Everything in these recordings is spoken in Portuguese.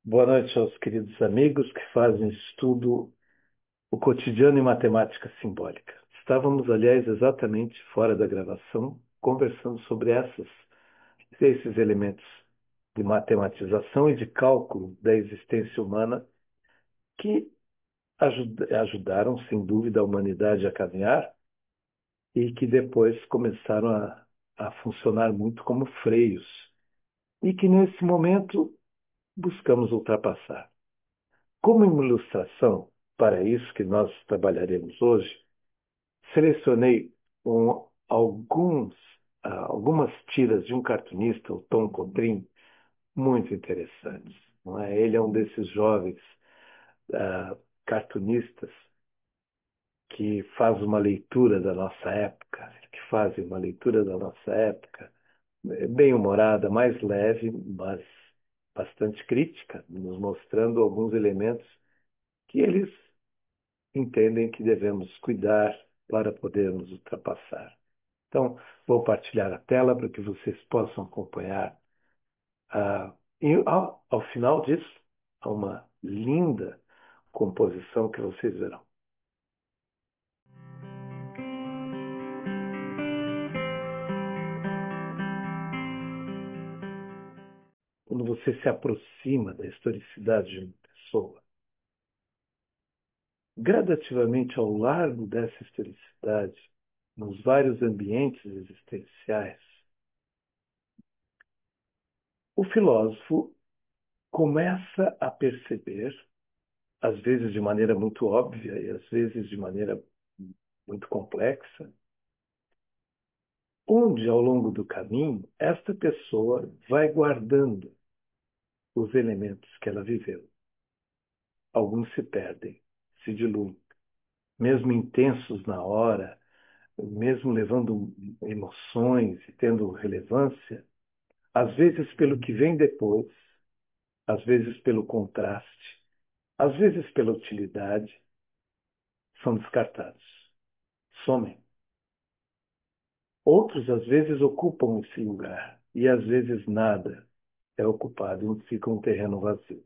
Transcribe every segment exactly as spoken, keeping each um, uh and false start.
Boa noite aos queridos amigos que fazem estudo o cotidiano em matemática simbólica. Estávamos, aliás, exatamente fora da gravação, conversando sobre essas, esses elementos de matematização e de cálculo da existência humana que ajuda- ajudaram, sem dúvida, a humanidade a caminhar e que depois começaram a, a funcionar muito como freios e que, nesse momento, buscamos ultrapassar. Como ilustração para isso que nós trabalharemos hoje, selecionei um- alguns, ah, algumas tiras de um cartunista, o Tom Cotrim, muito interessantes. Não é? Ele é um desses jovens ah, cartunistas que faz uma leitura da nossa época, que fazem uma leitura da nossa época, eh, bem humorada, mais leve, mas bastante crítica, nos mostrando alguns elementos que eles entendem que devemos cuidar para podermos ultrapassar. Então, vou partilhar a tela para que vocês possam acompanhar. Ah, e ao, ao final disso, há uma linda composição que vocês verão. Quando você se aproxima da historicidade de uma pessoa, gradativamente ao largo dessa historicidade, nos vários ambientes existenciais, o filósofo começa a perceber, às vezes de maneira muito óbvia e às vezes de maneira muito complexa, onde ao longo do caminho esta pessoa vai guardando os elementos que ela viveu. Alguns se perdem, se diluem, mesmo intensos na hora, mesmo levando emoções e tendo relevância, às vezes pelo que vem depois, às vezes pelo contraste, às vezes pela utilidade, são descartados, somem. Outros, às vezes, ocupam esse lugar e, às vezes, nada é ocupado, fica um terreno vazio.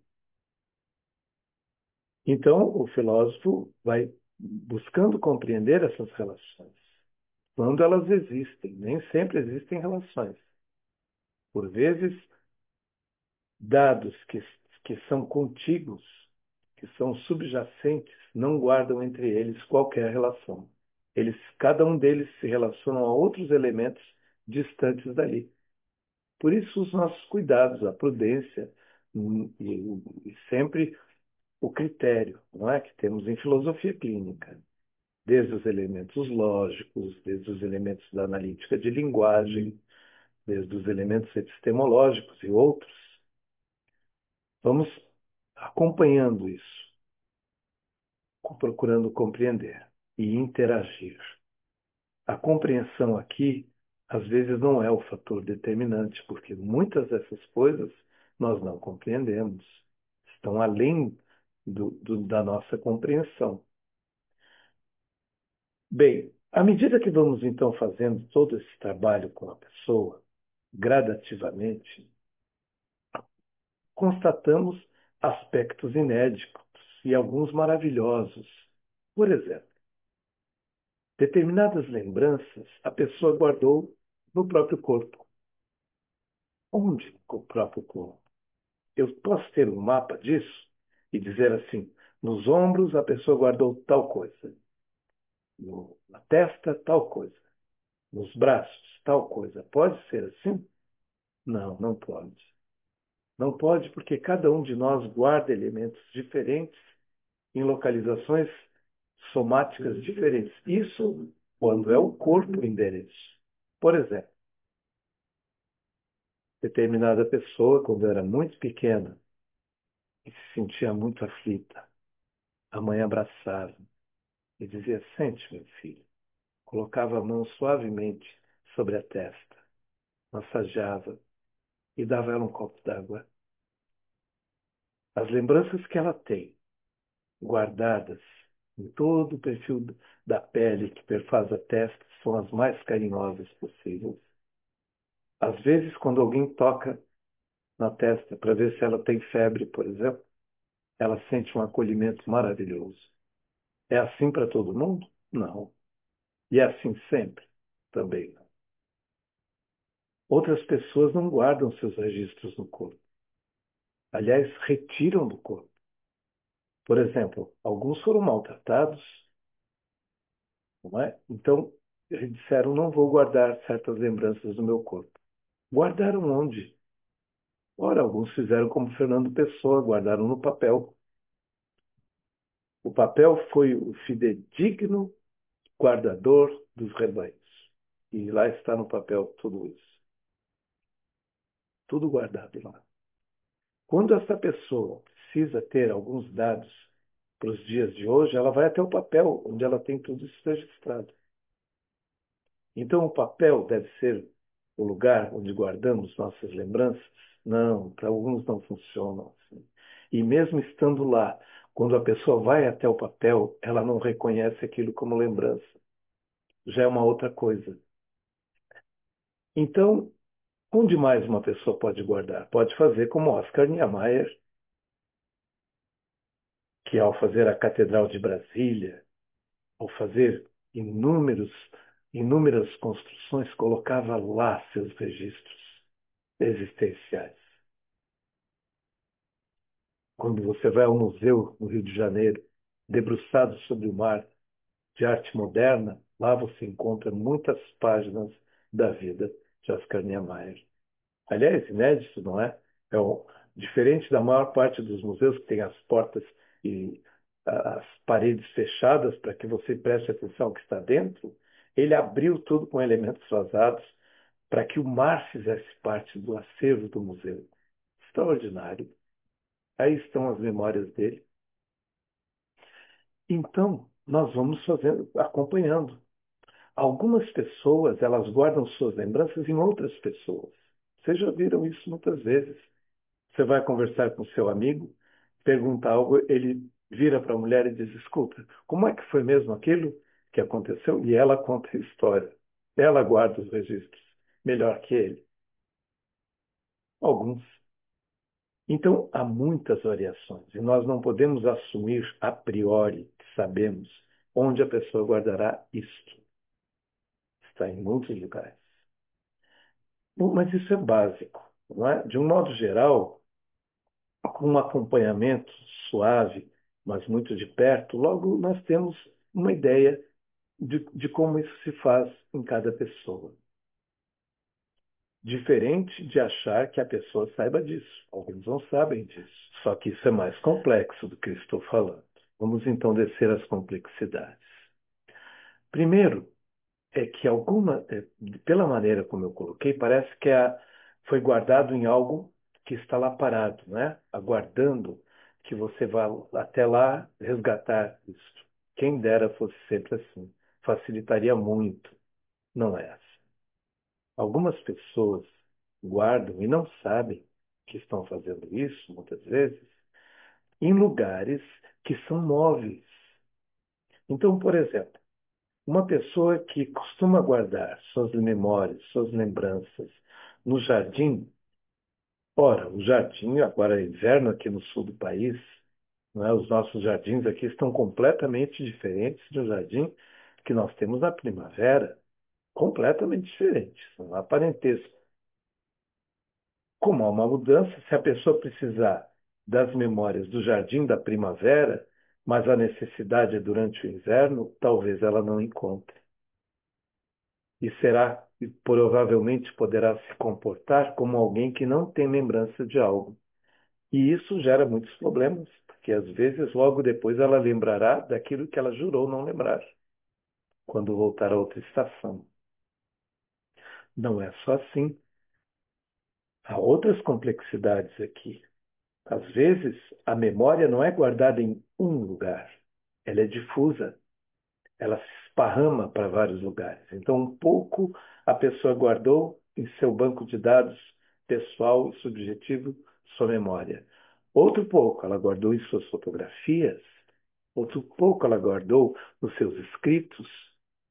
Então, o filósofo vai buscando compreender essas relações. Quando elas existem, nem sempre existem relações. Por vezes, dados que, que são contíguos, que são subjacentes, não guardam entre eles qualquer relação. Eles, cada um deles se relacionam a outros elementos distantes dali. Por isso, os nossos cuidados, a prudência hum, e, e sempre o critério, não é? Que temos em filosofia clínica, desde os elementos lógicos, desde os elementos da analítica de linguagem, desde os elementos epistemológicos e outros. Vamos acompanhando isso, procurando compreender e interagir. A compreensão aqui, às vezes, não é o fator determinante, porque muitas dessas coisas nós não compreendemos, estão além do, do- da nossa compreensão. Bem, à medida que vamos então fazendo todo esse trabalho com a pessoa, gradativamente, constatamos aspectos inéditos e alguns maravilhosos. Por exemplo, determinadas lembranças a pessoa guardou no próprio corpo. Onde o próprio corpo? Eu posso ter um mapa disso e dizer assim: nos ombros a pessoa guardou tal coisa, no- na testa tal coisa, nos braços tal coisa. Pode ser assim? Não, não pode. Não pode porque cada um de nós guarda elementos diferentes em localizações somáticas diferentes. Isso quando é o corpo o endereço. Por exemplo, determinada pessoa, quando era muito pequena e se sentia muito aflita, a mãe abraçava e dizia: Sente, meu filho. Colocava a mão suavemente sobre a testa, massageava e dava a ela um copo d'água. As lembranças que ela tem, guardadas em todo o perfil da pele que perfaz a testa, são as mais carinhosas possíveis. Às vezes, quando alguém toca na testa para ver se ela tem febre, por exemplo, ela sente um acolhimento maravilhoso. É assim para todo mundo? Não. E é assim sempre? Também não. Outras pessoas não guardam seus registros no corpo. Aliás, retiram do corpo. Por exemplo, alguns foram maltratados, não é? Então, eles disseram, não vou guardar certas lembranças do meu corpo. Guardaram onde? Ora, alguns fizeram como Fernando Pessoa, guardaram no papel. O papel foi o fidedigno guardador dos rebanhos. E lá está no papel tudo isso. Tudo guardado lá. Quando essa pessoa precisa ter alguns dados para os dias de hoje, ela vai até o papel, onde ela tem tudo isso registrado. Então, o papel deve ser o lugar onde guardamos nossas lembranças? Não, para alguns não funcionam assim. E mesmo estando lá, quando a pessoa vai até o papel, ela não reconhece aquilo como lembrança. Já é uma outra coisa. Então, onde mais uma pessoa pode guardar? Pode fazer como Oscar Niemeyer, que ao fazer a Catedral de Brasília, ao fazer inúmeros, inúmeras construções, colocava lá seus registros existenciais. Quando você vai ao museu no Rio de Janeiro, debruçado sobre o mar de arte moderna, lá você encontra muitas páginas da vida de Oscar Niemeyer. Aliás, inédito, não é? É um, diferente da maior parte dos museus que tem as portas e a- as paredes fechadas para que você preste atenção ao que está dentro, ele abriu tudo com elementos vazados para que o mar fizesse parte do acervo do museu. Extraordinário. Aí estão as memórias dele. Então, nós vamos fazendo, acompanhando. Algumas pessoas, elas guardam suas lembranças em outras pessoas. Vocês já viram isso muitas vezes. Você vai conversar com seu amigo, pergunta algo, ele vira para a mulher e diz: Escuta, como é que foi mesmo aquilo que aconteceu? E ela conta a história. Ela guarda os registros melhor que ele. Alguns. Então, há muitas variações e nós não podemos assumir a priori que sabemos onde a pessoa guardará isto. Está em muitos lugares. Bom, mas isso é básico, não é? De um modo geral, com um acompanhamento suave, mas muito de perto, logo nós temos uma ideia de, de como isso se faz em cada pessoa. Diferente de achar que a pessoa saiba disso. Alguns não sabem disso. Só que isso é mais complexo do que eu estou falando. Vamos então descer as complexidades. Primeiro, é que alguma, é, pela maneira como eu coloquei, parece que a, foi guardado em algo que está lá parado, né? Aguardando que você vá até lá resgatar isso. Quem dera fosse sempre assim. Facilitaria muito. Não é assim. Algumas pessoas guardam e não sabem que estão fazendo isso, muitas vezes, em lugares que são móveis. Então, por exemplo, uma pessoa que costuma guardar suas memórias, suas lembranças no jardim, ora, o jardim, agora é inverno aqui no sul do país, não é? Os nossos jardins aqui estão completamente diferentes do jardim que nós temos na primavera, completamente diferentes, não há parentesco. Como há uma mudança, se a pessoa precisar das memórias do jardim da primavera, mas a necessidade é durante o inverno, talvez ela não encontre. E será, e provavelmente poderá se comportar como alguém que não tem lembrança de algo. E isso gera muitos problemas, porque às vezes logo depois ela lembrará daquilo que ela jurou não lembrar, quando voltar a outra estação. Não é só assim. Há outras complexidades aqui. Às vezes, a memória não é guardada em um lugar, ela é difusa. Ela se esparrama para vários lugares. Então, um pouco a pessoa guardou em seu banco de dados pessoal e subjetivo sua memória. Outro pouco ela guardou em suas fotografias. Outro pouco ela guardou nos seus escritos.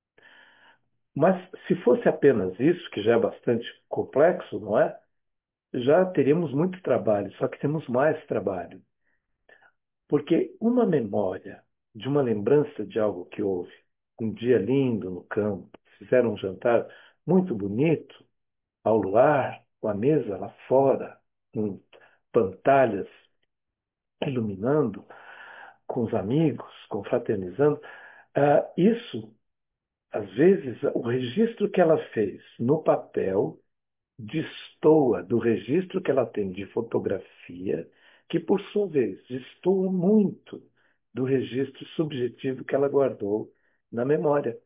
Mas se fosse apenas isso, que já é bastante complexo, não é? já teríamos muito trabalho, só que temos mais trabalho. Porque uma memória de uma lembrança de algo que houve, um dia lindo no campo, fizeram um jantar muito bonito, ao luar, com a mesa lá fora, com pantalhas iluminando, com os amigos, confraternizando. Ah, isso, às vezes, o registro que ela fez no papel destoa do registro que ela tem de fotografia, que, por sua vez, destoa muito do registro subjetivo que ela guardou na memória.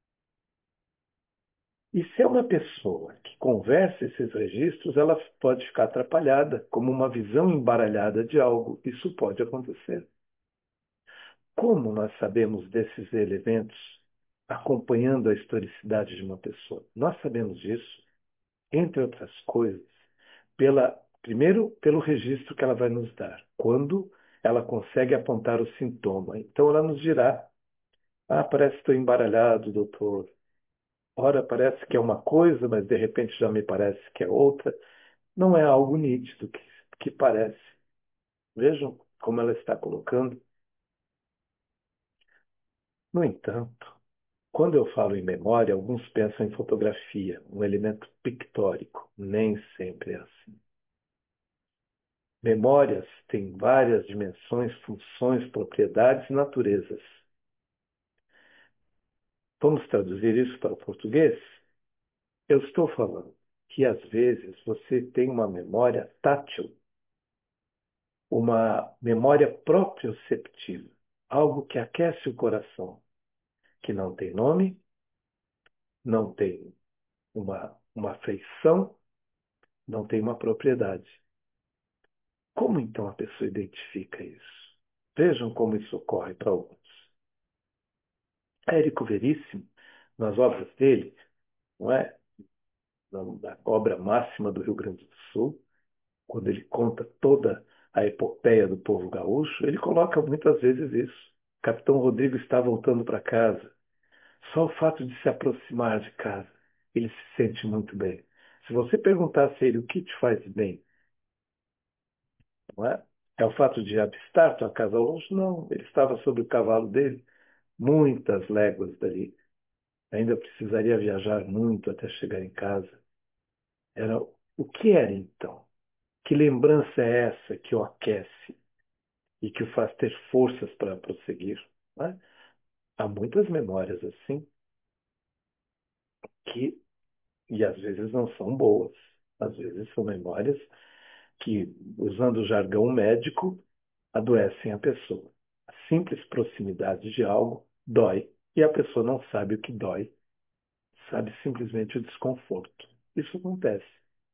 E se é uma pessoa que conversa esses registros, ela pode ficar atrapalhada, como uma visão embaralhada de algo. Isso pode acontecer. Como nós sabemos desses elementos acompanhando a historicidade de uma pessoa? Nós sabemos disso, entre outras coisas, pela, primeiro, pelo registro que ela vai nos dar, quando ela consegue apontar o sintoma. Então, ela nos dirá: ah, parece que estou embaralhado, doutor. Ora, parece que é uma coisa, mas de repente já me parece que é outra. Não é algo nítido que, que parece. Vejam como ela está colocando. No entanto, quando eu falo em memória, alguns pensam em fotografia, um elemento pictórico. Nem sempre é assim. Memórias têm várias dimensões, funções, propriedades e naturezas. Vamos traduzir isso para o português? Eu estou falando que às vezes você tem uma memória tátil, uma memória proprioceptiva, algo que aquece o coração, que não tem nome, não tem uma, uma feição, não tem uma propriedade. Como então a pessoa identifica isso? Vejam como isso ocorre para alguns. Érico Veríssimo, nas obras dele, não é? Na, na obra máxima do Rio Grande do Sul, quando ele conta toda a epopeia do povo gaúcho, ele coloca muitas vezes isso. O Capitão Rodrigo está voltando para casa. Só o fato de se aproximar de casa, ele se sente muito bem. Se você perguntasse a ele o que te faz bem, não é? É o fato de avistar tua casa ao longe? Não, ele estava sobre o cavalo dele, muitas léguas dali. Ainda precisaria viajar muito até chegar em casa. Era o que era então? Que lembrança é essa que o aquece e que o faz ter forças para prosseguir? Não é? Há muitas memórias assim que, e às vezes não são boas. Às vezes são memórias que, usando o jargão médico, adoecem a pessoa. A simples proximidade de algo dói e a pessoa não sabe o que dói, sabe simplesmente o desconforto. Isso acontece.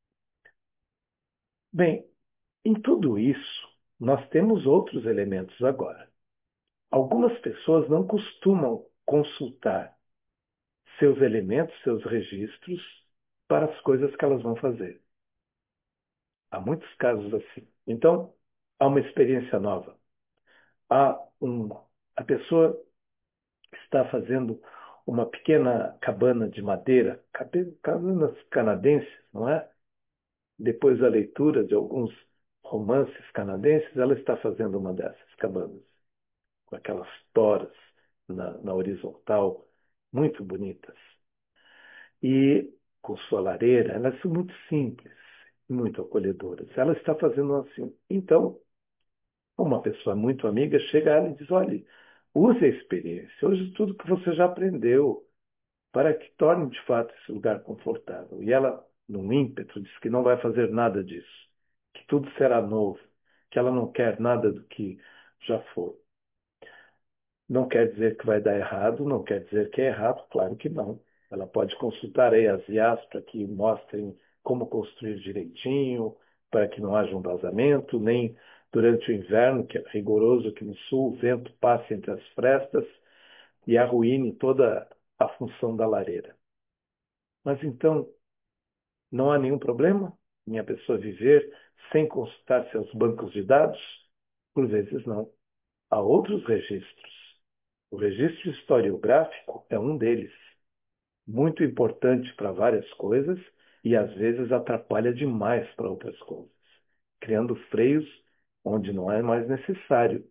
Bem, em tudo isso, nós temos outros elementos agora. Algumas pessoas não costumam consultar seus elementos, seus registros, para as coisas que elas vão fazer. Há muitos casos assim. Então, há uma experiência nova. Há um, a pessoa está fazendo uma pequena cabana de madeira, cabanas canadenses, não é? Depois da leitura de alguns romances canadenses, ela está fazendo uma dessas cabanas, com aquelas toras na, na horizontal, muito bonitas. E com sua lareira, elas são muito simples, muito acolhedoras. Ela está fazendo assim. Então, uma pessoa muito amiga chega a ela e diz: olha, use a experiência, use tudo que você já aprendeu para que torne de fato esse lugar confortável. E ela, num ímpeto, diz que não vai fazer nada disso, que tudo será novo, que ela não quer nada do que já foi. Não quer dizer que vai dar errado, não quer dizer que é errado, claro que não. Ela pode consultar aí as I As para que mostrem como construir direitinho, para que não haja um vazamento, nem durante o inverno, que é rigoroso aqui no sul, o vento passe entre as frestas e arruíne toda a função da lareira. Mas então, não há nenhum problema em a pessoa viver sem consultar seus bancos de dados? Por vezes não. Há outros registros. O registro historiográfico é um deles, muito importante para várias coisas, e às vezes atrapalha demais para outras coisas, criando freios onde não é mais necessário.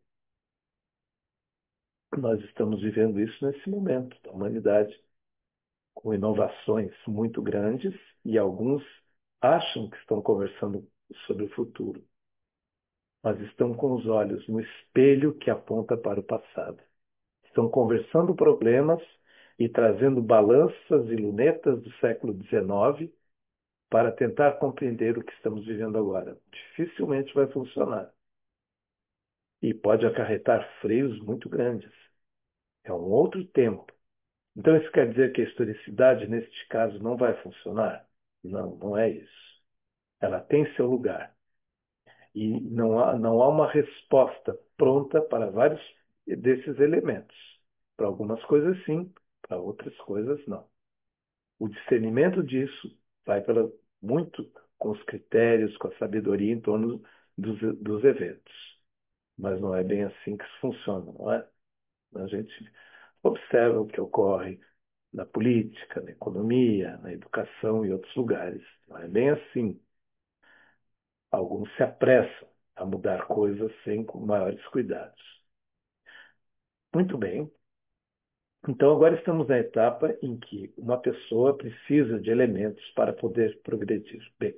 Nós estamos vivendo isso nesse momento da humanidade, com inovações muito grandes e alguns acham que estão conversando sobre o futuro, mas estão com os olhos no espelho que aponta para o passado. Estão conversando problemas e trazendo balanças e lunetas do século dezenove para tentar compreender o que estamos vivendo agora. Dificilmente vai funcionar e pode acarretar freios muito grandes. É um outro tempo. Então, isso quer dizer que a historicidade, neste caso, não vai funcionar? Não, não é isso. Ela tem seu lugar. E não há, não há uma resposta pronta para vários desses elementos. Para algumas coisas, sim, para outras coisas, não. O discernimento disso vai pela, muito com os critérios, com a sabedoria em torno dos, dos eventos. Mas não é bem assim que isso funciona, não é? A gente observa o que ocorre na política, na economia, na educação e outros lugares. Não é bem assim. Alguns se apressam a mudar coisas sem com maiores cuidados. Muito bem. Então, agora estamos na etapa em que uma pessoa precisa de elementos para poder progredir. Bem,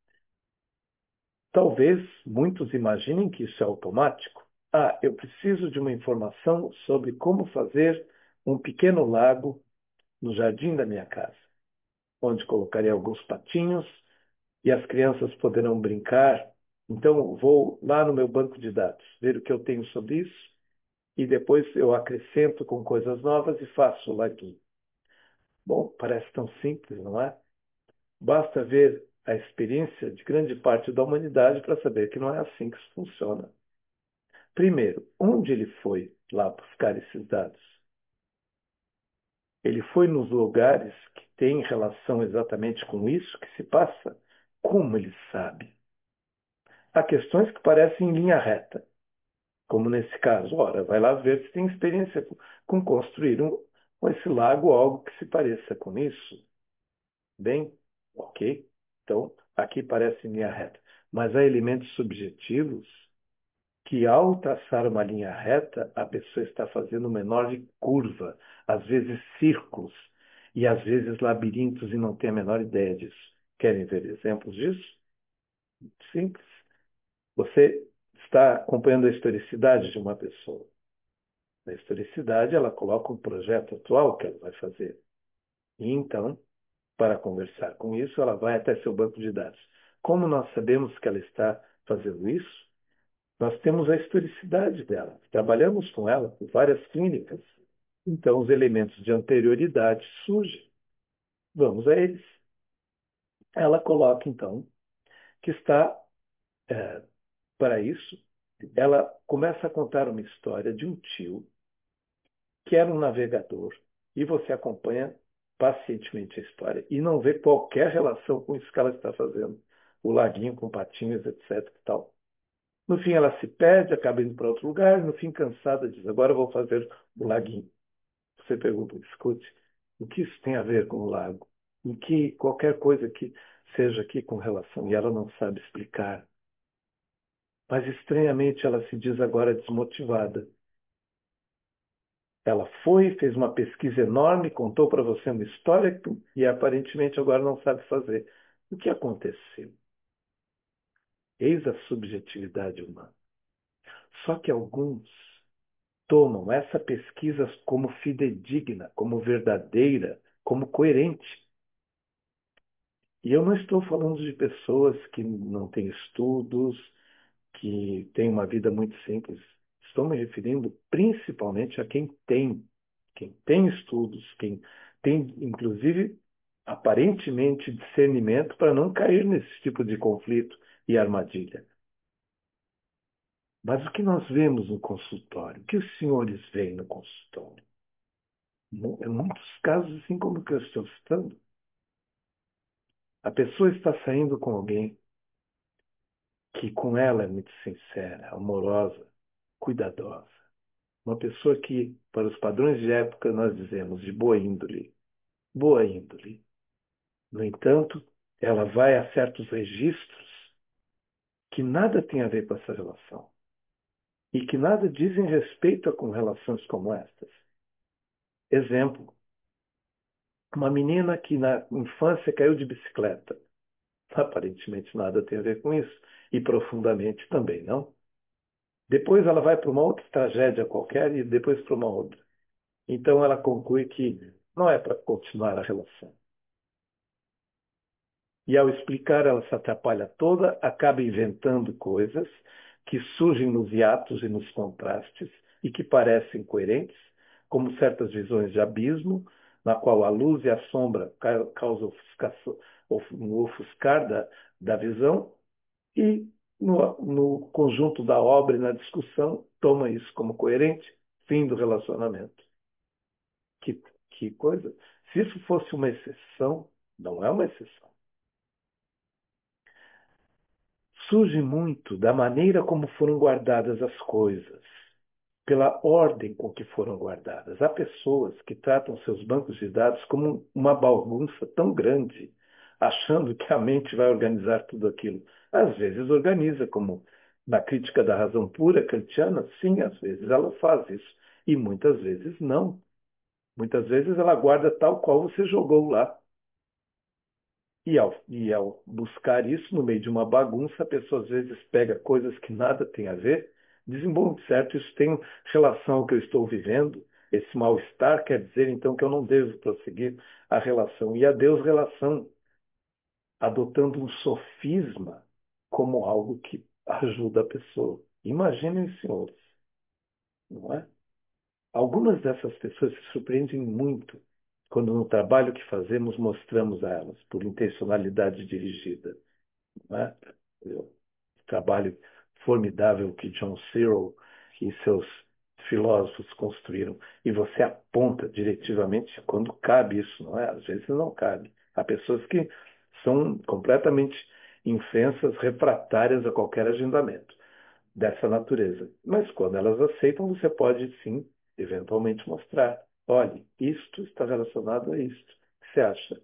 talvez muitos imaginem que isso é automático. Ah, eu preciso de uma informação sobre como fazer um pequeno lago no jardim da minha casa, onde colocarei alguns patinhos e as crianças poderão brincar. Então, vou lá no meu banco de dados, ver o que eu tenho sobre isso, e depois eu acrescento com coisas novas e faço o laguinho. Bom, parece tão simples, não é? Basta ver a experiência de grande parte da humanidade para saber que não é assim que isso funciona. Primeiro, onde ele foi lá buscar esses dados? Ele foi nos lugares que têm relação exatamente com isso que se passa? Como ele sabe? Há questões que parecem em linha reta, como nesse caso. Ora, vai lá ver se tem experiência com, com construir um, com esse lago ou algo que se pareça com isso. Bem, ok. Então, aqui parece em linha reta. Mas há elementos subjetivos que, ao traçar uma linha reta, a pessoa está fazendo uma enorme curva, às vezes círculos, e às vezes labirintos, e não tem a menor ideia disso. Querem ver exemplos disso? Simples. Você está acompanhando a historicidade de uma pessoa. Na historicidade, ela coloca um projeto atual que ela vai fazer. E então, para conversar com isso, ela vai até seu banco de dados. Como nós sabemos que ela está fazendo isso? Nós temos a historicidade dela. Trabalhamos com ela em várias clínicas. Então, os elementos de anterioridade surgem. Vamos a eles. Ela coloca, então, que está, é, para isso, ela começa a contar uma história de um tio que era um navegador, e você acompanha pacientemente a história e não vê qualquer relação com isso que ela está fazendo. O laguinho com patinhos, etc. E tal. No fim, ela se perde, acaba indo para outro lugar, no fim, cansada, diz: agora eu vou fazer o laguinho. Você pergunta, escute, o que isso tem a ver com o lago? Em que qualquer coisa que seja aqui com relação, e ela não sabe explicar. Mas estranhamente ela se diz agora desmotivada. Ela foi, fez uma pesquisa enorme, contou para você uma história e aparentemente agora não sabe fazer. O que aconteceu? Eis a subjetividade humana. Só que alguns tomam essa pesquisa como fidedigna, como verdadeira, como coerente. E eu não estou falando de pessoas que não têm estudos, que têm uma vida muito simples. Estou me referindo principalmente a quem tem, quem tem estudos, quem tem, inclusive, aparentemente discernimento para não cair nesse tipo de conflito e armadilha. Mas o que nós vemos no consultório? O que os senhores veem no consultório? Em muitos casos, assim como o que eu estou citando, a pessoa está saindo com alguém que com ela é muito sincera, amorosa, cuidadosa. Uma pessoa que, para os padrões de época, nós dizemos de boa índole. Boa índole. No entanto, ela vai a certos registros que nada tem a ver com essa relação e que nada dizem respeito a com relações como estas. Exemplo, uma menina que na infância caiu de bicicleta. Aparentemente nada tem a ver com isso. E profundamente também não. Depois ela vai para uma outra tragédia qualquer e depois para uma outra. Então ela conclui que não é para continuar a relação. E ao explicar, ela se atrapalha toda, acaba inventando coisas que surgem nos hiatos e nos contrastes e que parecem coerentes, como certas visões de abismo, na qual a luz e a sombra ca- causam ofuscação- of- um ofuscar da, da visão, e no, no conjunto da obra e na discussão toma isso como coerente, fim do relacionamento. Que, que coisa! Se isso fosse uma exceção, não é uma exceção. Surge muito da maneira como foram guardadas as coisas, pela ordem com que foram guardadas. Há pessoas que tratam seus bancos de dados como uma bagunça tão grande, achando que a mente vai organizar tudo aquilo. Às vezes organiza, como na crítica da razão pura kantiana, sim, às vezes ela faz isso, e muitas vezes não. Muitas vezes ela guarda tal qual você jogou lá. E ao, e ao buscar isso no meio de uma bagunça, a pessoa às vezes pega coisas que nada tem a ver, dizem, bom, certo, isso tem relação ao que eu estou vivendo, esse mal-estar quer dizer então que eu não devo prosseguir a relação. E adeus relação, adotando um sofisma como algo que ajuda a pessoa. Imaginem, senhores, não é? Algumas dessas pessoas se surpreendem muito quando no trabalho que fazemos mostramos a elas, por intencionalidade dirigida, né? O trabalho formidável que John Searle e seus filósofos construíram. E você aponta diretivamente quando cabe isso, não é? Às vezes não cabe. Há pessoas que são completamente infensas, refratárias a qualquer agendamento dessa natureza. Mas quando elas aceitam, você pode sim, eventualmente mostrar. Olhe, isto está relacionado a isto. O que você acha?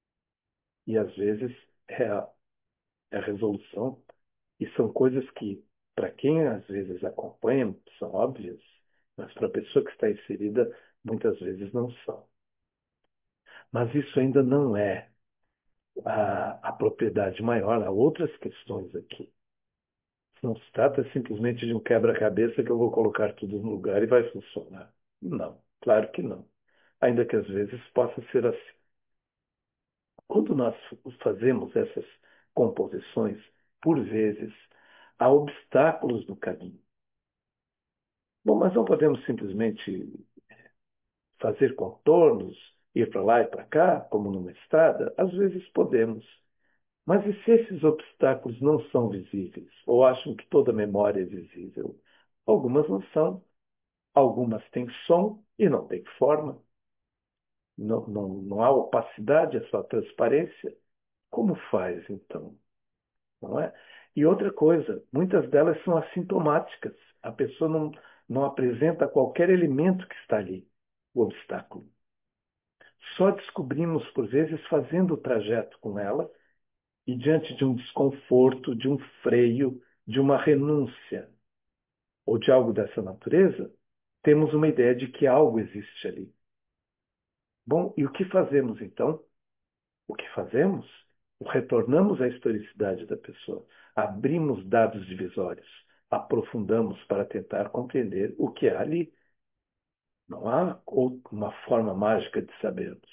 E às vezes é a, é a resolução. E são coisas que, para quem às vezes acompanha, são óbvias, mas para a pessoa que está inserida, muitas vezes não são. Mas isso ainda não é a, a propriedade maior, há outras questões aqui. Não se trata simplesmente de um quebra-cabeça que eu vou colocar tudo no lugar e vai funcionar. Não, claro que não. Ainda que às vezes possa ser assim. Quando nós fazemos essas composições, por vezes, há obstáculos no caminho. Bom, mas não podemos simplesmente fazer contornos, ir para lá e para cá, como numa estrada? Às vezes podemos. Mas e se esses obstáculos não são visíveis? Ou acham que toda memória é visível? Algumas não são. Algumas têm som e não têm forma. Não, não, não há opacidade, é só transparência. Como faz, então? Não é? E outra coisa, muitas delas são assintomáticas. A pessoa não, não apresenta qualquer elemento que está ali, o obstáculo. Só descobrimos, por vezes, fazendo o trajeto com ela e diante de um desconforto, de um freio, de uma renúncia ou de algo dessa natureza, temos uma ideia de que algo existe ali. Bom, e o que fazemos então? O que fazemos? Retornamos à historicidade da pessoa, abrimos dados divisórios, aprofundamos para tentar compreender o que há ali. Não há uma forma mágica de sabermos.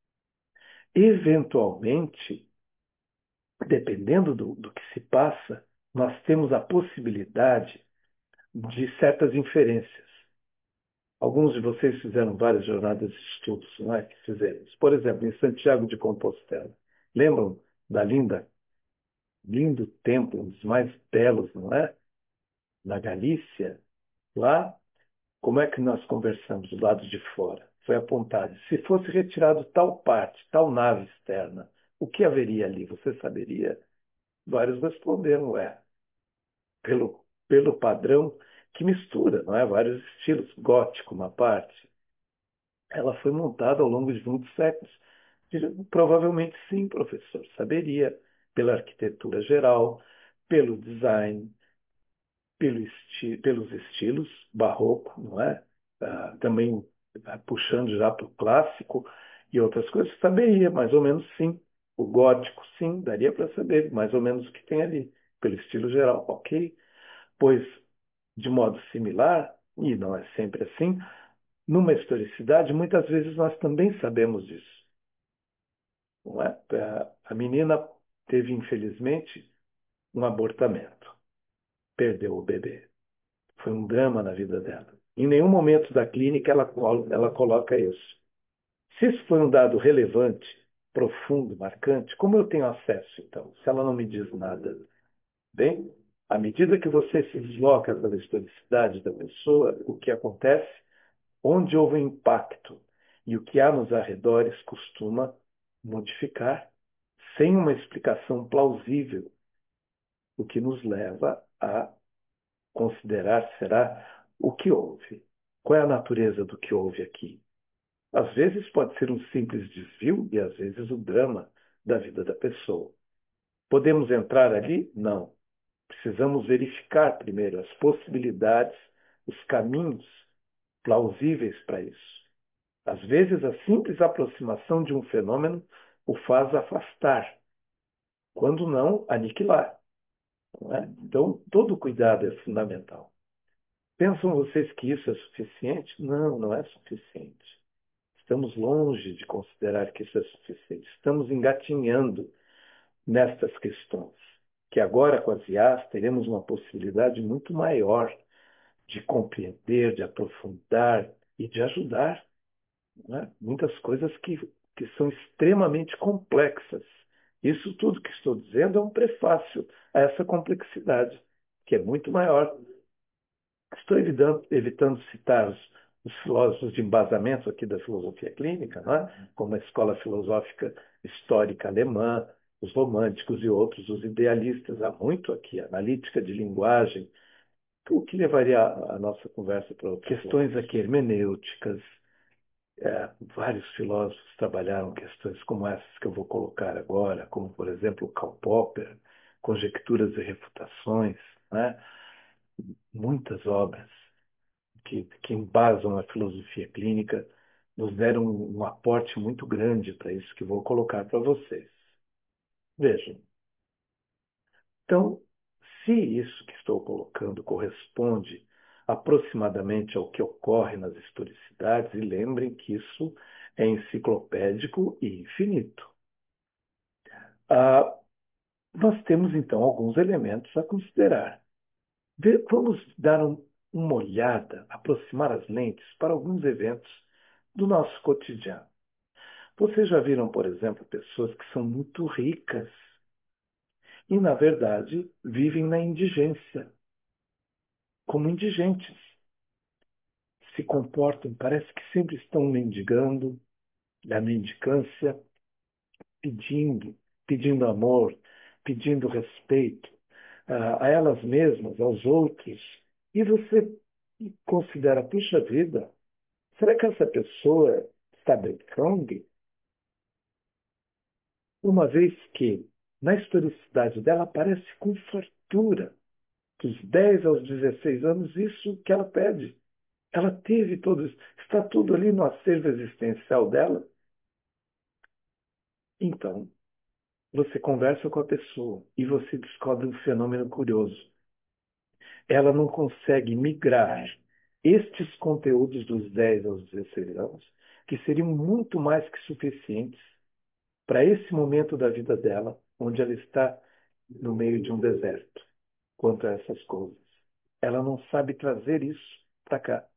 Eventualmente, dependendo do, do que se passa, nós temos a possibilidade de certas inferências. Alguns de vocês fizeram várias jornadas de estudos, não é? Que fizemos. Por exemplo, em Santiago de Compostela. Lembram da linda, lindo templo, um dos mais belos, não é? Na Galícia. Lá, como é que nós conversamos do lado de fora? Foi apontado. Se fosse retirado tal parte, tal nave externa, o que haveria ali? Você saberia? Vários responderam, é, pelo, pelo padrão que mistura, não é? Vários estilos. Gótico, uma parte. Ela foi montada ao longo de muitos séculos. Provavelmente sim, professor. Saberia, pela arquitetura geral, pelo design, pelo esti- pelos estilos barroco, não é? Ah, também ah, puxando já para o clássico e outras coisas, saberia, mais ou menos sim. O gótico, sim, daria para saber mais ou menos o que tem ali, pelo estilo geral, ok? Pois, de modo similar, e não é sempre assim, numa historicidade, muitas vezes nós também sabemos disso, não é? A a menina teve, infelizmente, um abortamento, perdeu o bebê. Foi um drama na vida dela. Em nenhum momento da clínica ela, ela coloca isso. Se isso foi um dado relevante, profundo, marcante, como eu tenho acesso, então, se ela não me diz nada? Bem, à medida que você se desloca pela historicidade da pessoa, o que acontece, onde houve um impacto e o que há nos arredores costuma modificar, sem uma explicação plausível, o que nos leva a considerar será o que houve. Qual é a natureza do que houve aqui? Às vezes pode ser um simples desvio e às vezes o drama da vida da pessoa. Podemos entrar ali? Não. Precisamos verificar primeiro as possibilidades, os caminhos plausíveis para isso. Às vezes, a simples aproximação de um fenômeno o faz afastar, quando não aniquilar. Não é? Então, todo cuidado é fundamental. Pensam vocês que isso é suficiente? Não, não é suficiente. Estamos longe de considerar que isso é suficiente. Estamos engatinhando nestas questões, que agora com as I As teremos uma possibilidade muito maior de compreender, de aprofundar e de ajudar, né? Muitas coisas que, que são extremamente complexas. Isso tudo que estou dizendo é um prefácio a essa complexidade, que é muito maior. Estou evitando, evitando citar os, os filósofos de embasamento aqui da filosofia clínica, né? Como a escola filosófica histórica alemã, os românticos e outros, os idealistas. Há muito aqui, analítica de linguagem, o que levaria a, a nossa conversa para outras questões aqui hermenêuticas. É, vários filósofos trabalharam questões como essas que eu vou colocar agora, como, por exemplo, Karl Popper, Conjecturas e Refutações, né? Muitas obras que, que embasam a filosofia clínica, nos deram um, um aporte muito grande para isso que vou colocar para vocês. Vejam, então, se isso que estou colocando corresponde aproximadamente ao que ocorre nas historicidades, e lembrem que isso é enciclopédico e infinito. Ah, nós temos então alguns elementos a considerar. Vamos dar um, uma olhada, aproximar as lentes para alguns eventos do nosso cotidiano. Vocês já viram, por exemplo, pessoas que são muito ricas e, na verdade, vivem na indigência, como indigentes. Se comportam, parece que sempre estão mendigando, na mendicância, pedindo, pedindo amor, pedindo respeito ah, a elas mesmas, aos outros. E você considera, puxa vida, será que essa pessoa está brincando? Uma vez que, na historicidade dela, aparece com fartura, dos dez aos dezesseis anos, isso que ela pede. Ela teve todo isso, está tudo ali no acervo existencial dela. Então, você conversa com a pessoa e você descobre um fenômeno curioso. Ela não consegue migrar estes conteúdos dos dez aos dezesseis anos, que seriam muito mais que suficientes para esse momento da vida dela, onde ela está no meio de um deserto, quanto a essas coisas. Ela não sabe trazer isso para cá.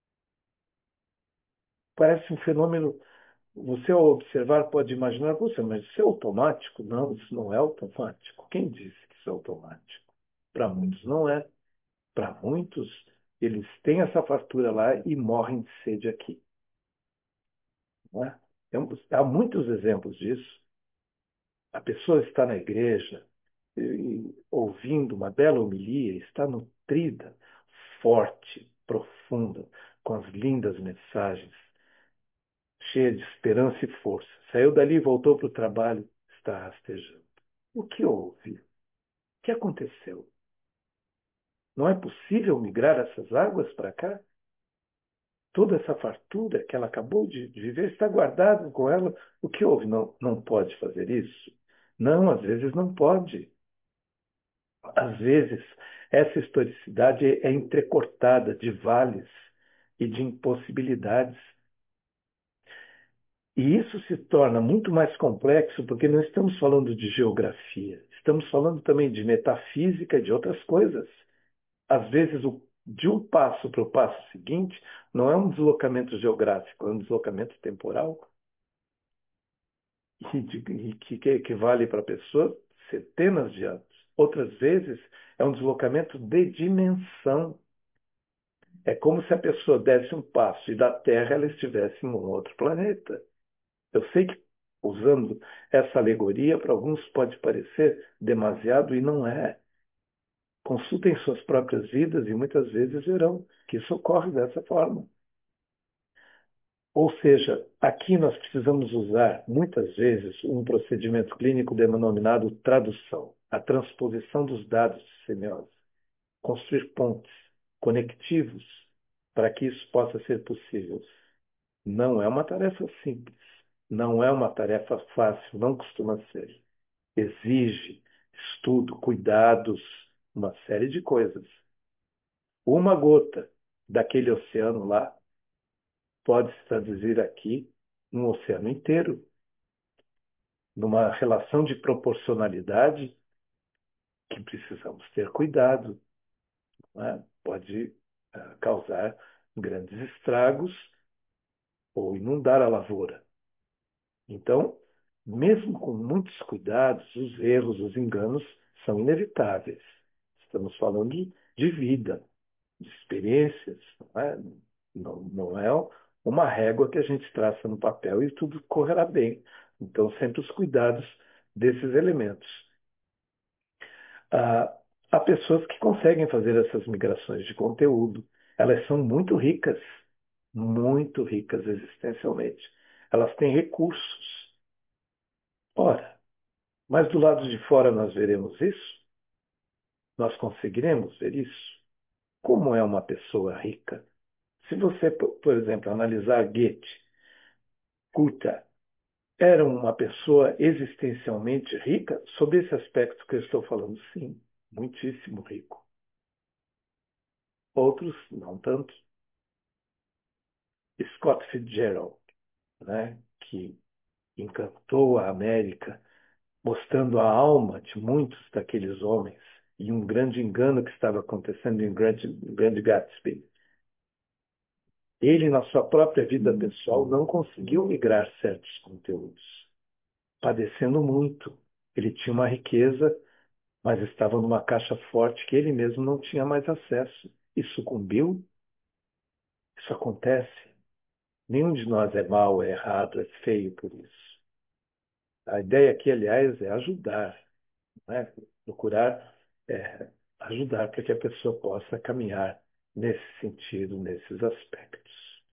Parece um fenômeno. Você, ao observar, pode imaginar, você, mas isso é automático? Não, isso não é automático. Quem disse que isso é automático? Para muitos não é. Para muitos, eles têm essa fartura lá e morrem de sede aqui. Não é? Temos- Há muitos exemplos disso. A pessoa está na igreja, e, ouvindo uma bela homilia, está nutrida, forte, profunda, com as lindas mensagens. cheia de esperança e força. Saiu dali e voltou para o trabalho, está rastejando. O que houve? O que aconteceu? Não é possível migrar essas águas para cá? Toda essa fartura que ela acabou de viver está guardada com ela. O que houve? Não, não pode fazer isso? Não, às vezes não pode. Às vezes, essa historicidade é entrecortada de vales e de impossibilidades. E isso se torna muito mais complexo porque não estamos falando de geografia, estamos falando também de metafísica e de outras coisas. Às vezes, o, de um passo para o passo seguinte, não é um deslocamento geográfico, é um deslocamento temporal e, de, e que, que equivale para a pessoa centenas de anos. Outras vezes, é um deslocamento de dimensão. É como se a pessoa desse um passo e da Terra ela estivesse em um outro planeta. Eu sei que, usando essa alegoria, para alguns pode parecer demasiado e não é. Consultem suas próprias vidas e muitas vezes verão que isso ocorre dessa forma. Ou seja, aqui nós precisamos usar, muitas vezes, um procedimento clínico denominado tradução, a transposição dos dados de semiose, construir pontes, conectivos, para que isso possa ser possível. Não é uma tarefa simples, não é uma tarefa fácil, não costuma ser. Exige estudo, cuidados, uma série de coisas. Uma gota daquele oceano lá pode se traduzir aqui num oceano inteiro, numa relação de proporcionalidade que precisamos ter cuidado, né? Pode uh, causar grandes estragos ou inundar a lavoura. Então, mesmo com muitos cuidados, os erros, os enganos são inevitáveis. Estamos falando de vida, de experiências, não é, não, não é uma régua que a gente traça no papel e tudo correrá bem. Então, sempre os cuidados desses elementos. Ah, há pessoas que conseguem fazer essas migrações de conteúdo. Elas são muito ricas, muito ricas existencialmente. Elas têm recursos. Ora, mas do lado de fora nós veremos isso? Nós conseguiremos ver isso? Como é uma pessoa rica? Se você, por exemplo, analisar Goethe, Goethe era uma pessoa existencialmente rica? Sob esse aspecto que eu estou falando, sim, muitíssimo rico. Outros, não tanto. Scott Fitzgerald, né, que encantou a América, mostrando a alma de muitos daqueles homens e um grande engano que estava acontecendo em Grande, Grande Gatsby. Ele, na sua própria vida pessoal, não conseguiu migrar certos conteúdos, padecendo muito. Ele tinha uma riqueza, mas estava numa caixa forte que ele mesmo não tinha mais acesso. E sucumbiu? Isso acontece. Nenhum de nós é mau, é errado, é feio por isso. A ideia aqui, aliás, é ajudar, né? Procurar é, ajudar para que a pessoa possa caminhar nesse sentido, nesses aspectos.